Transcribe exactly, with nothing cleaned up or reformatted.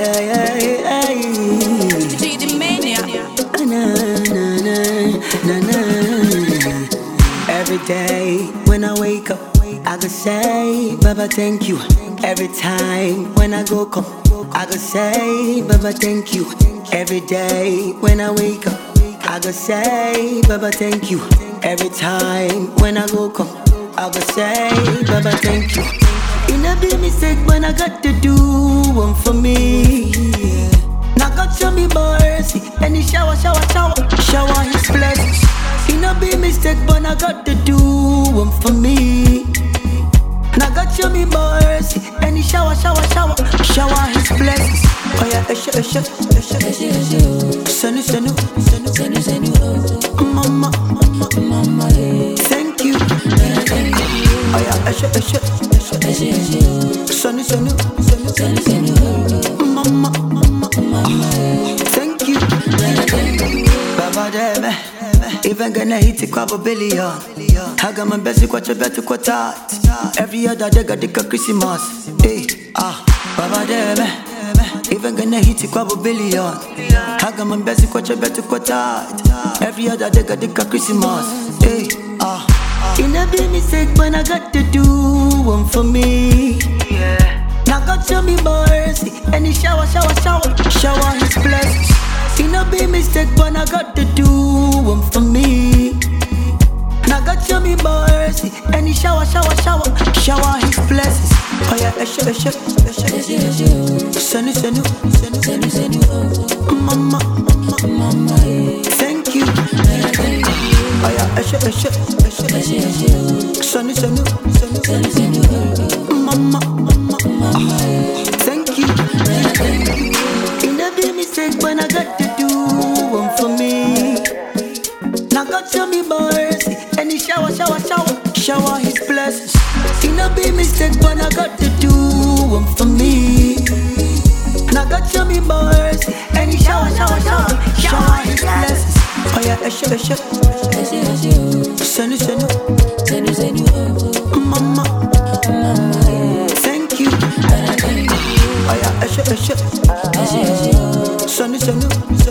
yeah, yeah, yeah. G the Mania. Na, na, na, na, na. Every day when I wake up, I go say, Baba, thank you. Every time when I go come, I go say, Baba, thank you. Every day when I wake up, I go say, Baba, thank you. Every time when I go come, I go say, Baba, thank you. It not be mistake when I got to do one for me. Now God show me mercy, and He shower, shower, shower, shower His blessings. It not be mistake when I got to do one for me. Now God show me mercy, and He shower, shower, shower, shower His blessings. Oh yeah, esha, esha, esha, esha, esha. Senu, senu, senu, senu, senu. Mama, mama, mama, thank you. Oh yeah, esha, esha, esha, esha, esha. Senu, senu, senu, senu, senu. Mama, mama, mama, thank you. Baba deme, even gonna hit it kwa billion. Haga mambezi kwa chebetu kwa tat. Every other day got the Christmas. Hey, ah, Baba deme, even gonna hit it kwa billion. Haga mambezi kwa chebetu kwa tat. Every other day got the Christmas. Hey, ah, it never be mistake when I got to do one for me. Now God show me mercy, and He shower, shower, shower, shower His blessings. It no be mistake when I got to do one for me. Now God show me mercy, and He shower, shower, shower, shower His blessings. Oh yeah, esha, esha, esha, esha, esha. Senu, senu, senu, senu, senu. Mama, mama, mama, thank you. Oh yeah, esha, esha, esha, esha, esha. Senu, senu, senu, senu, senu. Mama, mama, mama, thank you. It never be mistake when I got to do one for me. Now God show me mercy, and He shower, shower, shower, shower His blessings. It no be mistake when I got to do one for me. Now God show me mercy, and He shower, shower, shower, shower His blessings. Oh yeah, esha, esha, esha, esha. Senu, senu, senu, senu. Mama, mama, thank you. Oh yeah, esha, esha, esha, esha. Senu, senu.